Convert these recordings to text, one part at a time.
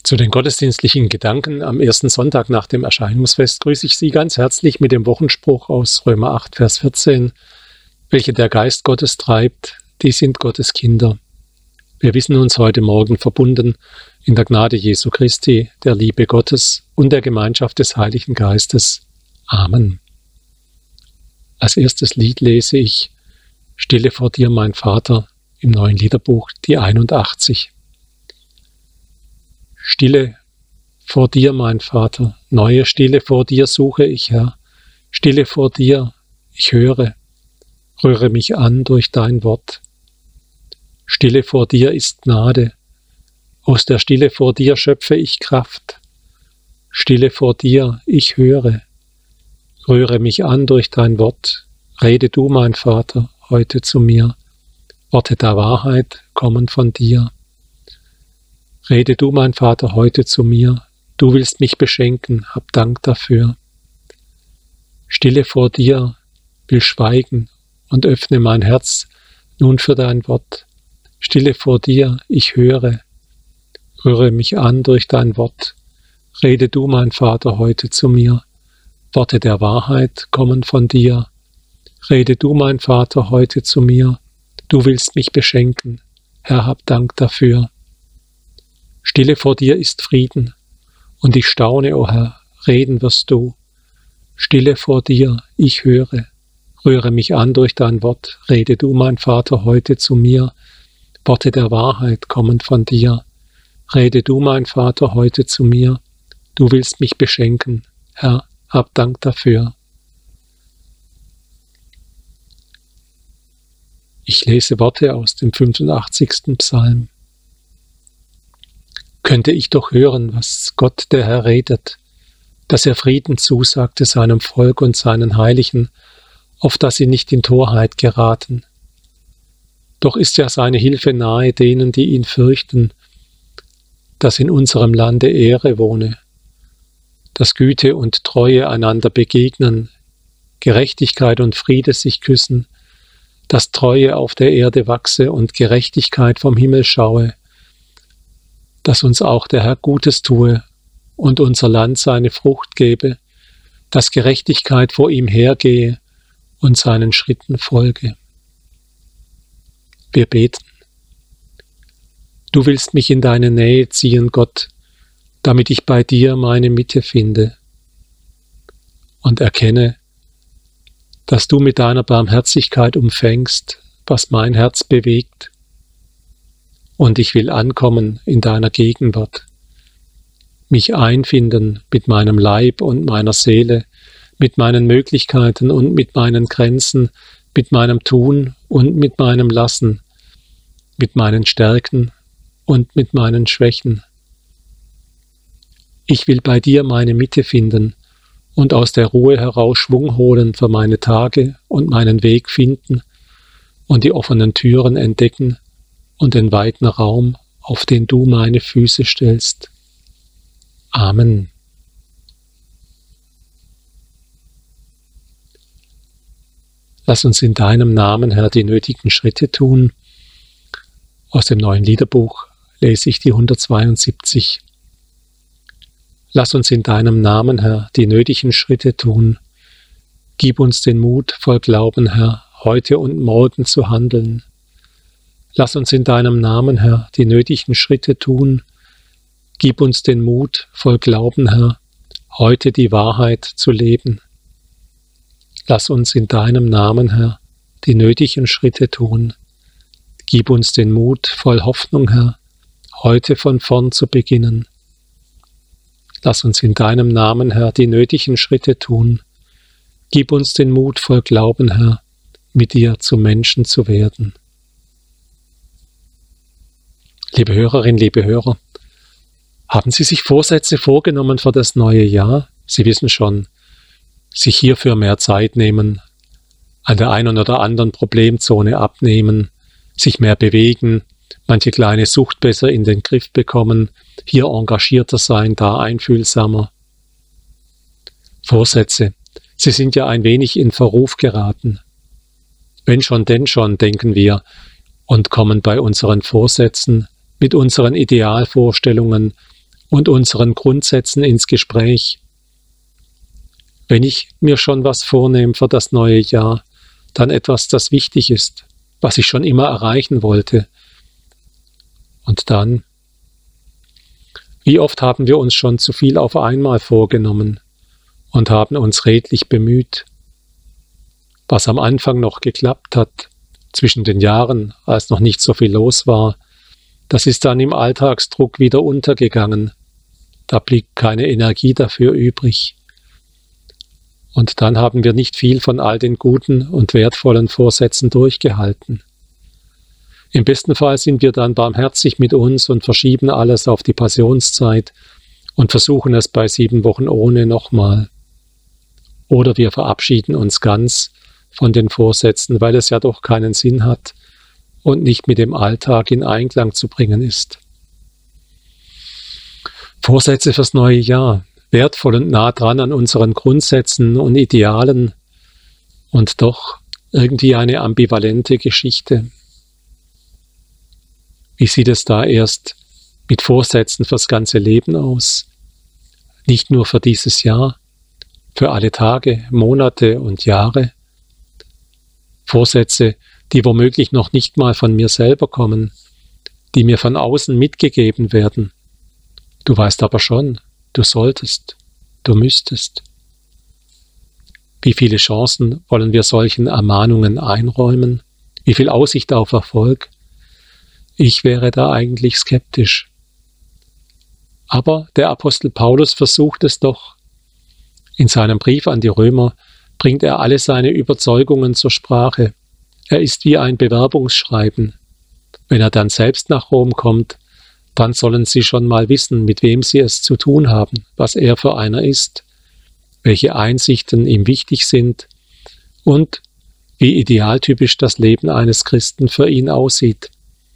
Zu den gottesdienstlichen Gedanken am ersten Sonntag nach dem Erscheinungsfest grüße ich Sie ganz herzlich mit dem Wochenspruch aus Römer 8, Vers 14. Welche der Geist Gottes treibt, die sind Gottes Kinder. Wir wissen uns heute Morgen verbunden in der Gnade Jesu Christi, der Liebe Gottes und der Gemeinschaft des Heiligen Geistes. Amen. Als erstes Lied lese ich Stille vor dir, mein Vater, im neuen Liederbuch, die 81. Stille vor dir, mein Vater, neue Stille vor dir suche ich, Herr. Stille vor dir, ich höre, rühre mich an durch dein Wort. Stille vor dir ist Gnade, aus der Stille vor dir schöpfe ich Kraft. Stille vor dir, ich höre, rühre mich an durch dein Wort. Rede du, mein Vater, heute zu mir. Worte der Wahrheit kommen von dir. Rede du, mein Vater, heute zu mir. Du willst mich beschenken, hab Dank dafür. Stille vor dir, will schweigen und öffne mein Herz nun für dein Wort. Stille vor dir, ich höre, rühre mich an durch dein Wort. Rede du, mein Vater, heute zu mir. Worte der Wahrheit kommen von dir. Rede du, mein Vater, heute zu mir. Du willst mich beschenken, Herr, hab Dank dafür. Stille vor dir ist Frieden, und ich staune, o Herr, reden wirst du. Stille vor dir, ich höre, rühre mich an durch dein Wort. Rede du, mein Vater, heute zu mir. Worte der Wahrheit kommen von dir. Rede du, mein Vater, heute zu mir. Du willst mich beschenken, Herr, hab Dank dafür. Ich lese Worte aus dem 85. Psalm. Könnte ich doch hören, was Gott der Herr redet, dass er Frieden zusagte seinem Volk und seinen Heiligen, auf dass sie nicht in Torheit geraten. Doch ist ja seine Hilfe nahe denen, die ihn fürchten, dass in unserem Lande Ehre wohne, dass Güte und Treue einander begegnen, Gerechtigkeit und Friede sich küssen, dass Treue auf der Erde wachse und Gerechtigkeit vom Himmel schaue, dass uns auch der Herr Gutes tue und unser Land seine Frucht gebe, dass Gerechtigkeit vor ihm hergehe und seinen Schritten folge. Wir beten. Du willst mich in deine Nähe ziehen, Gott, damit ich bei dir meine Mitte finde und erkenne, dass du mit deiner Barmherzigkeit umfängst, was mein Herz bewegt. Und ich will ankommen in deiner Gegenwart, mich einfinden mit meinem Leib und meiner Seele, mit meinen Möglichkeiten und mit meinen Grenzen, mit meinem Tun und mit meinem Lassen, mit meinen Stärken und mit meinen Schwächen. Ich will bei dir meine Mitte finden und aus der Ruhe heraus Schwung holen für meine Tage und meinen Weg finden und die offenen Türen entdecken und den weiten Raum, auf den du meine Füße stellst. Amen. Lass uns in deinem Namen, Herr, die nötigen Schritte tun. Aus dem neuen Liederbuch lese ich die 172. Lass uns in deinem Namen, Herr, die nötigen Schritte tun. Gib uns den Mut, voll Glauben, Herr, heute und morgen zu handeln. Lass uns in deinem Namen, Herr, die nötigen Schritte tun. Gib uns den Mut, voll Glauben, Herr, heute die Wahrheit zu leben. Lass uns in deinem Namen, Herr, die nötigen Schritte tun. Gib uns den Mut, voll Hoffnung, Herr, heute von vorn zu beginnen. Lass uns in deinem Namen, Herr, die nötigen Schritte tun. Gib uns den Mut, voll Glauben, Herr, mit dir zu Menschen zu werden. Liebe Hörerinnen, liebe Hörer, haben Sie sich Vorsätze vorgenommen für das neue Jahr? Sie wissen schon, sich hierfür mehr Zeit nehmen, an der einen oder anderen Problemzone abnehmen, sich mehr bewegen, manche kleine Sucht besser in den Griff bekommen, hier engagierter sein, da einfühlsamer. Vorsätze, sie sind ja ein wenig in Verruf geraten. Wenn schon, denn schon, denken wir, und kommen bei unseren Vorsätzen mit unseren Idealvorstellungen und unseren Grundsätzen ins Gespräch. Wenn ich mir schon was vornehme für das neue Jahr, dann etwas, das wichtig ist, was ich schon immer erreichen wollte. Und dann, wie oft haben wir uns schon zu viel auf einmal vorgenommen und haben uns redlich bemüht. Was am Anfang noch geklappt hat, zwischen den Jahren, als noch nicht so viel los war, das ist dann im Alltagsdruck wieder untergegangen. Da blieb keine Energie dafür übrig. Und dann haben wir nicht viel von all den guten und wertvollen Vorsätzen durchgehalten. Im besten Fall sind wir dann barmherzig mit uns und verschieben alles auf die Passionszeit und versuchen es bei 7 Wochen ohne nochmal. Oder wir verabschieden uns ganz von den Vorsätzen, weil es ja doch keinen Sinn hat und nicht mit dem Alltag in Einklang zu bringen ist. Vorsätze fürs neue Jahr, wertvoll und nah dran an unseren Grundsätzen und Idealen und doch irgendwie eine ambivalente Geschichte. Wie sieht es da erst mit Vorsätzen fürs ganze Leben aus? Nicht nur für dieses Jahr, für alle Tage, Monate und Jahre. Vorsätze, die womöglich noch nicht mal von mir selber kommen, die mir von außen mitgegeben werden. Du weißt aber schon, du solltest, du müsstest. Wie viele Chancen wollen wir solchen Ermahnungen einräumen? Wie viel Aussicht auf Erfolg? Ich wäre da eigentlich skeptisch. Aber der Apostel Paulus versucht es doch. In seinem Brief an die Römer bringt er alle seine Überzeugungen zur Sprache. Er ist wie ein Bewerbungsschreiben. Wenn er dann selbst nach Rom kommt, dann sollen sie schon mal wissen, mit wem sie es zu tun haben, was er für einer ist, welche Einsichten ihm wichtig sind und wie idealtypisch das Leben eines Christen für ihn aussieht.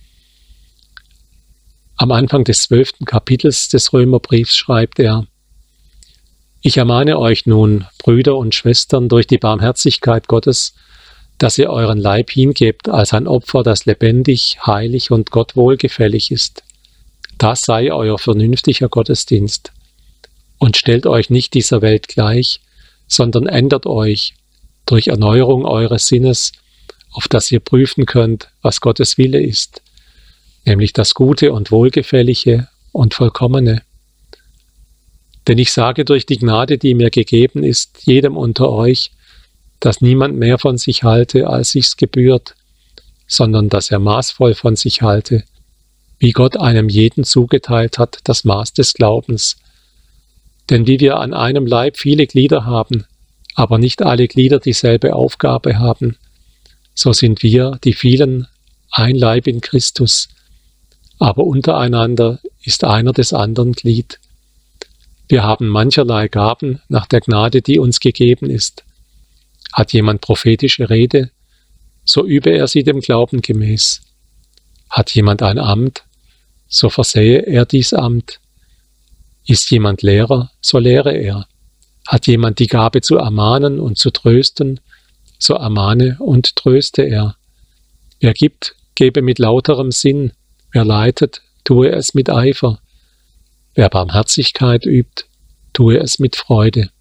Am Anfang des 12. Kapitels des Römerbriefs schreibt er: Ich ermahne euch nun, Brüder und Schwestern, durch die Barmherzigkeit Gottes, dass ihr euren Leib hingebt als ein Opfer, das lebendig, heilig und Gott wohlgefällig ist. Das sei euer vernünftiger Gottesdienst. Und stellt euch nicht dieser Welt gleich, sondern ändert euch durch Erneuerung eures Sinnes, auf dass ihr prüfen könnt, was Gottes Wille ist, nämlich das Gute und Wohlgefällige und Vollkommene. Denn ich sage durch die Gnade, die mir gegeben ist, jedem unter euch, dass niemand mehr von sich halte, als sich's gebührt, sondern dass er maßvoll von sich halte, wie Gott einem jeden zugeteilt hat, das Maß des Glaubens. Denn wie wir an einem Leib viele Glieder haben, aber nicht alle Glieder dieselbe Aufgabe haben, so sind wir, die vielen, ein Leib in Christus, aber untereinander ist einer des anderen Glied. Wir haben mancherlei Gaben nach der Gnade, die uns gegeben ist. Hat jemand prophetische Rede, so übe er sie dem Glauben gemäß. Hat jemand ein Amt, so versähe er dies Amt. Ist jemand Lehrer, so lehre er. Hat jemand die Gabe zu ermahnen und zu trösten, so ermahne und tröste er. Wer gibt, gebe mit lauterem Sinn. Wer leitet, tue es mit Eifer. Wer Barmherzigkeit übt, tue es mit Freude.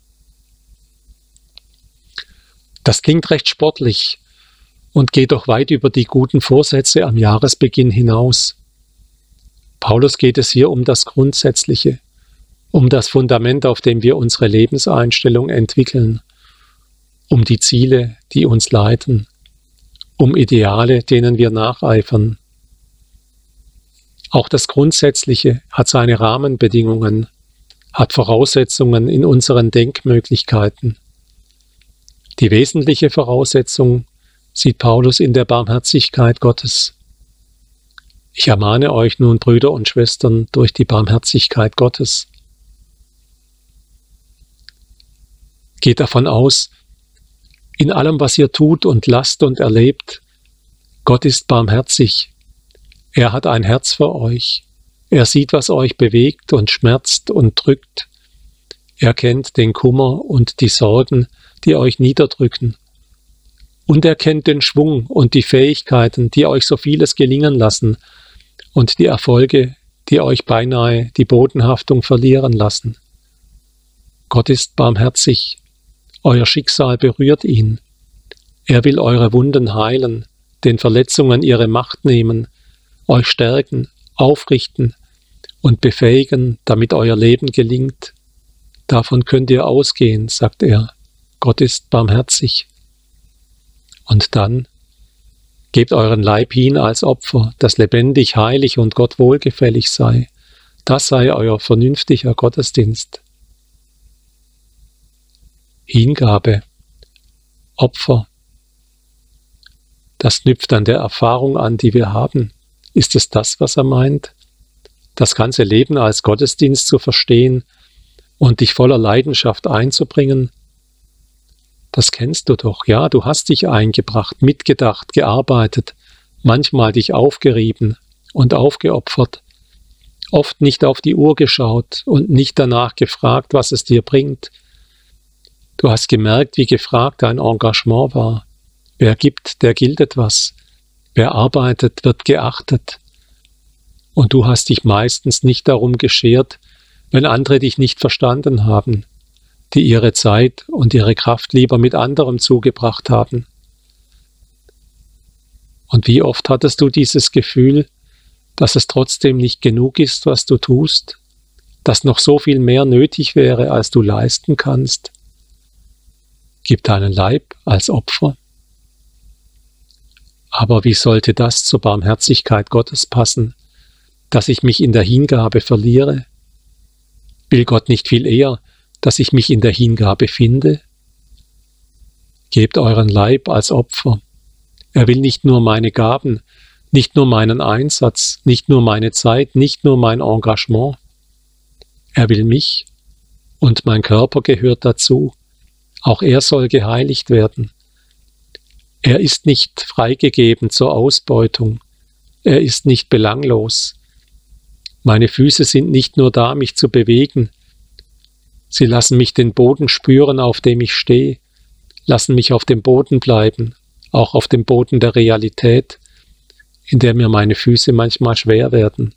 Das klingt recht sportlich und geht doch weit über die guten Vorsätze am Jahresbeginn hinaus. Paulus geht es hier um das Grundsätzliche, um das Fundament, auf dem wir unsere Lebenseinstellung entwickeln, um die Ziele, die uns leiten, um Ideale, denen wir nacheifern. Auch das Grundsätzliche hat seine Rahmenbedingungen, hat Voraussetzungen in unseren Denkmöglichkeiten. Die wesentliche Voraussetzung sieht Paulus in der Barmherzigkeit Gottes. Ich ermahne euch nun, Brüder und Schwestern, durch die Barmherzigkeit Gottes. Geht davon aus, in allem, was ihr tut und lasst und erlebt, Gott ist barmherzig. Er hat ein Herz für euch. Er sieht, was euch bewegt und schmerzt und drückt. Er kennt den Kummer und die Sorgen, die euch niederdrücken. Und er kennt den Schwung und die Fähigkeiten, die euch so vieles gelingen lassen und die Erfolge, die euch beinahe die Bodenhaftung verlieren lassen. Gott ist barmherzig, euer Schicksal berührt ihn. Er will eure Wunden heilen, den Verletzungen ihre Macht nehmen, euch stärken, aufrichten und befähigen, damit euer Leben gelingt. Davon könnt ihr ausgehen, sagt er. Gott ist barmherzig. Und dann gebt euren Leib hin als Opfer, das lebendig, heilig und Gott wohlgefällig sei. Das sei euer vernünftiger Gottesdienst. Hingabe, Opfer. Das knüpft an der Erfahrung an, die wir haben. Ist es das, was er meint? Das ganze Leben als Gottesdienst zu verstehen und dich voller Leidenschaft einzubringen? Das kennst du doch, ja, du hast dich eingebracht, mitgedacht, gearbeitet, manchmal dich aufgerieben und aufgeopfert, oft nicht auf die Uhr geschaut und nicht danach gefragt, was es dir bringt. Du hast gemerkt, wie gefragt dein Engagement war. Wer gibt, der gilt etwas. Wer arbeitet, wird geachtet. Und du hast dich meistens nicht darum geschert, wenn andere dich nicht verstanden haben, die ihre Zeit und ihre Kraft lieber mit anderem zugebracht haben. Und wie oft hattest du dieses Gefühl, dass es trotzdem nicht genug ist, was du tust, dass noch so viel mehr nötig wäre, als du leisten kannst? Gib deinen Leib als Opfer. Aber wie sollte das zur Barmherzigkeit Gottes passen, dass ich mich in der Hingabe verliere? Will Gott nicht viel eher, dass ich mich in der Hingabe finde? Gebt euren Leib als Opfer. Er will nicht nur meine Gaben, nicht nur meinen Einsatz, nicht nur meine Zeit, nicht nur mein Engagement. Er will mich und mein Körper gehört dazu. Auch er soll geheiligt werden. Er ist nicht freigegeben zur Ausbeutung. Er ist nicht belanglos. Meine Füße sind nicht nur da, mich zu bewegen. Sie lassen mich den Boden spüren, auf dem ich stehe, lassen mich auf dem Boden bleiben, auch auf dem Boden der Realität, in der mir meine Füße manchmal schwer werden.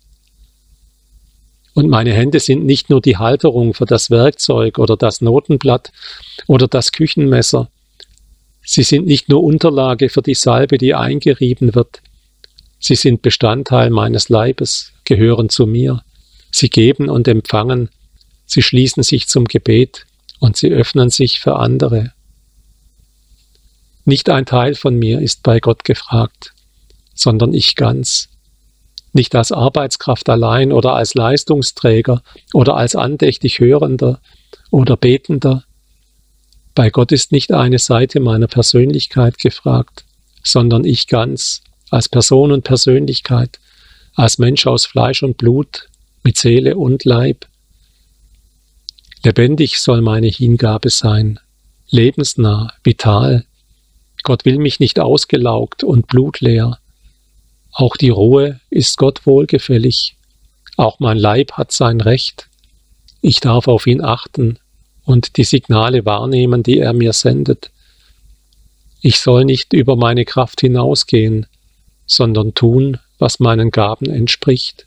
Und meine Hände sind nicht nur die Halterung für das Werkzeug oder das Notenblatt oder das Küchenmesser. Sie sind nicht nur Unterlage für die Salbe, die eingerieben wird. Sie sind Bestandteil meines Leibes, gehören zu mir. Sie geben und empfangen. Sie schließen sich zum Gebet und sie öffnen sich für andere. Nicht ein Teil von mir ist bei Gott gefragt, sondern ich ganz. Nicht als Arbeitskraft allein oder als Leistungsträger oder als andächtig Hörender oder Betender. Bei Gott ist nicht eine Seite meiner Persönlichkeit gefragt, sondern ich ganz, als Person und Persönlichkeit, als Mensch aus Fleisch und Blut, mit Seele und Leib. Lebendig soll meine Hingabe sein, lebensnah, vital. Gott will mich nicht ausgelaugt und blutleer. Auch die Ruhe ist Gott wohlgefällig. Auch mein Leib hat sein Recht. Ich darf auf ihn achten und die Signale wahrnehmen, die er mir sendet. Ich soll nicht über meine Kraft hinausgehen, sondern tun, was meinen Gaben entspricht.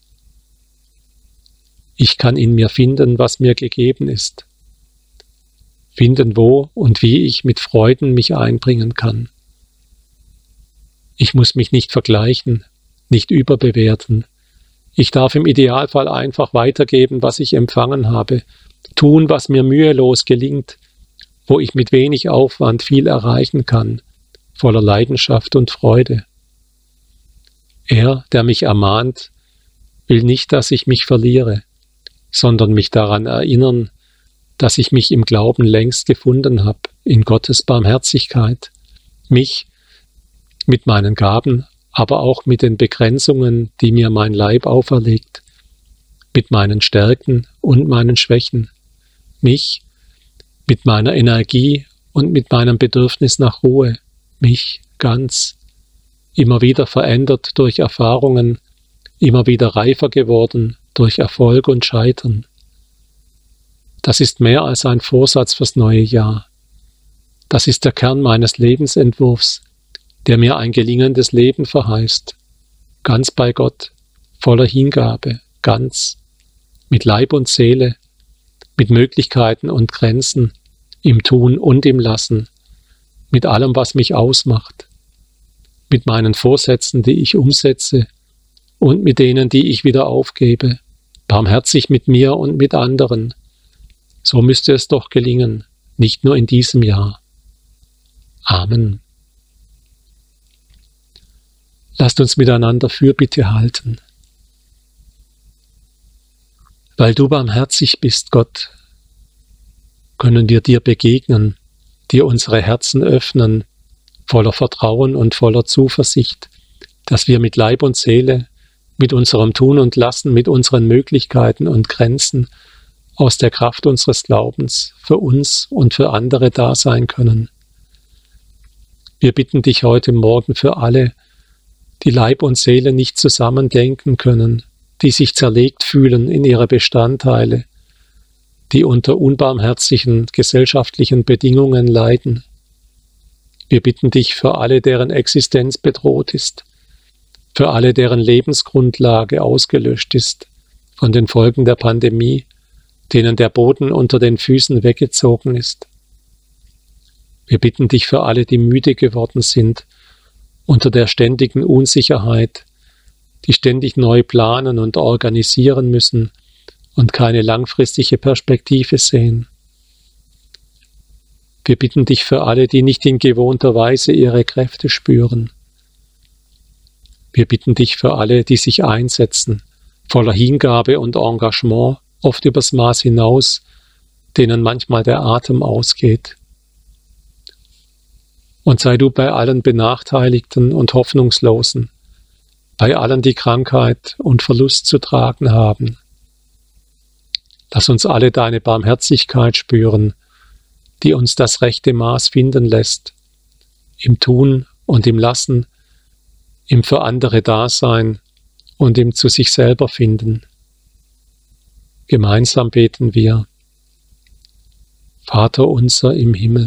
Ich kann in mir finden, was mir gegeben ist. Finden, wo und wie ich mit Freuden mich einbringen kann. Ich muss mich nicht vergleichen, nicht überbewerten. Ich darf im Idealfall einfach weitergeben, was ich empfangen habe, tun, was mir mühelos gelingt, wo ich mit wenig Aufwand viel erreichen kann, voller Leidenschaft und Freude. Er, der mich ermahnt, will nicht, dass ich mich verliere, sondern mich daran erinnern, dass ich mich im Glauben längst gefunden habe, in Gottes Barmherzigkeit, mich mit meinen Gaben, aber auch mit den Begrenzungen, die mir mein Leib auferlegt, mit meinen Stärken und meinen Schwächen, mich mit meiner Energie und mit meinem Bedürfnis nach Ruhe, mich ganz, immer wieder verändert durch Erfahrungen, immer wieder reifer geworden durch Erfolg und Scheitern. Das ist mehr als ein Vorsatz fürs neue Jahr. Das ist der Kern meines Lebensentwurfs, der mir ein gelingendes Leben verheißt, ganz bei Gott, voller Hingabe, ganz, mit Leib und Seele, mit Möglichkeiten und Grenzen, im Tun und im Lassen, mit allem, was mich ausmacht, mit meinen Vorsätzen, die ich umsetze und mit denen, die ich wieder aufgebe, barmherzig mit mir und mit anderen. So müsste es doch gelingen, nicht nur in diesem Jahr. Amen. Lasst uns miteinander Fürbitte halten. Weil du barmherzig bist, Gott, können wir dir begegnen, dir unsere Herzen öffnen, voller Vertrauen und voller Zuversicht, dass wir mit Leib und Seele, mit unserem Tun und Lassen, mit unseren Möglichkeiten und Grenzen aus der Kraft unseres Glaubens für uns und für andere da sein können. Wir bitten dich heute Morgen für alle, die Leib und Seele nicht zusammendenken können, die sich zerlegt fühlen in ihre Bestandteile, die unter unbarmherzigen gesellschaftlichen Bedingungen leiden. Wir bitten dich für alle, deren Existenz bedroht ist, für alle, deren Lebensgrundlage ausgelöscht ist von den Folgen der Pandemie, denen der Boden unter den Füßen weggezogen ist. Wir bitten dich für alle, die müde geworden sind unter der ständigen Unsicherheit, die ständig neu planen und organisieren müssen und keine langfristige Perspektive sehen. Wir bitten dich für alle, die nicht in gewohnter Weise ihre Kräfte spüren. Wir bitten dich für alle, die sich einsetzen, voller Hingabe und Engagement, oft übers Maß hinaus, denen manchmal der Atem ausgeht. Und sei du bei allen Benachteiligten und Hoffnungslosen, bei allen, die Krankheit und Verlust zu tragen haben. Lass uns alle deine Barmherzigkeit spüren, die uns das rechte Maß finden lässt, im Tun und im Lassen, im für andere Dasein und im zu sich selber finden. Gemeinsam beten wir: Vater unser im Himmel,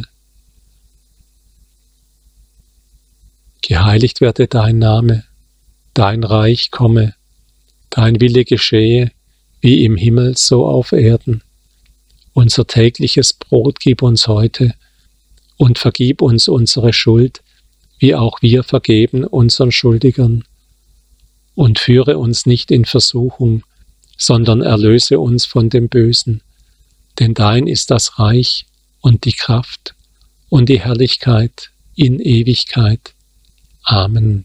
geheiligt werde dein Name, dein Reich komme, dein Wille geschehe, wie im Himmel so auf Erden. Unser tägliches Brot gib uns heute und vergib uns unsere Schuld, wie auch wir vergeben unseren Schuldigern. Und führe uns nicht in Versuchung, sondern erlöse uns von dem Bösen. Denn dein ist das Reich und die Kraft und die Herrlichkeit in Ewigkeit. Amen.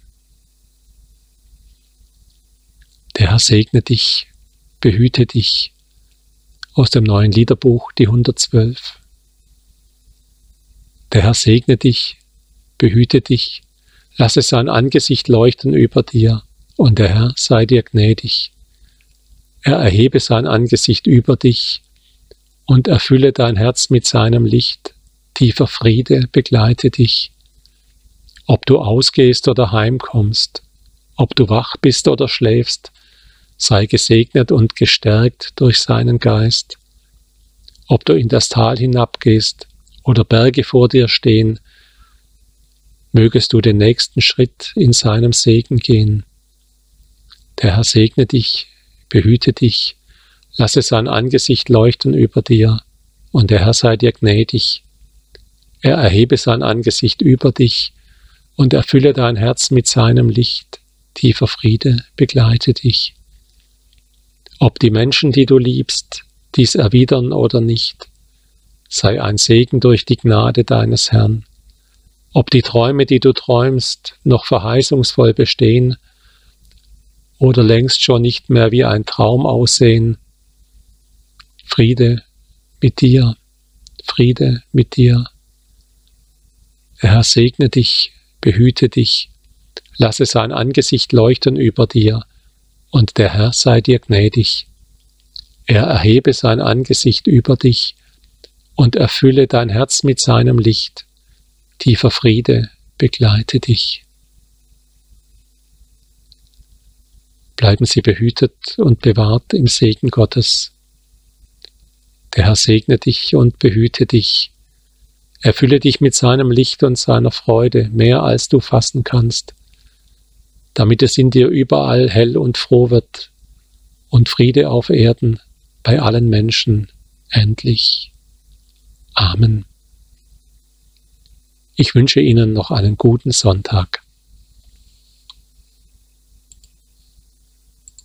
Der Herr segne dich, behüte dich. Aus dem neuen Liederbuch, die 112. Der Herr segne dich, behüte dich, lasse sein Angesicht leuchten über dir, und der Herr sei dir gnädig. Er erhebe sein Angesicht über dich und erfülle dein Herz mit seinem Licht. Tiefer Friede begleite dich. Ob du ausgehst oder heimkommst, ob du wach bist oder schläfst, sei gesegnet und gestärkt durch seinen Geist. Ob du in das Tal hinabgehst oder Berge vor dir stehen, mögest du den nächsten Schritt in seinem Segen gehen. Der Herr segne dich, behüte dich, lasse sein Angesicht leuchten über dir, und der Herr sei dir gnädig. Er erhebe sein Angesicht über dich und erfülle dein Herz mit seinem Licht. Tiefer Friede begleite dich. Ob die Menschen, die du liebst, dies erwidern oder nicht, sei ein Segen durch die Gnade deines Herrn. Ob die Träume, die du träumst, noch verheißungsvoll bestehen oder längst schon nicht mehr wie ein Traum aussehen, Friede mit dir, Friede mit dir. Der Herr segne dich, behüte dich, lasse sein Angesicht leuchten über dir, und der Herr sei dir gnädig. Er erhebe sein Angesicht über dich und erfülle dein Herz mit seinem Licht. Tiefer Friede begleite dich. Bleiben Sie behütet und bewahrt im Segen Gottes. Der Herr segne dich und behüte dich. Erfülle dich mit seinem Licht und seiner Freude, mehr als du fassen kannst, damit es in dir überall hell und froh wird und Friede auf Erden bei allen Menschen endlich. Amen. Ich wünsche Ihnen noch einen guten Sonntag.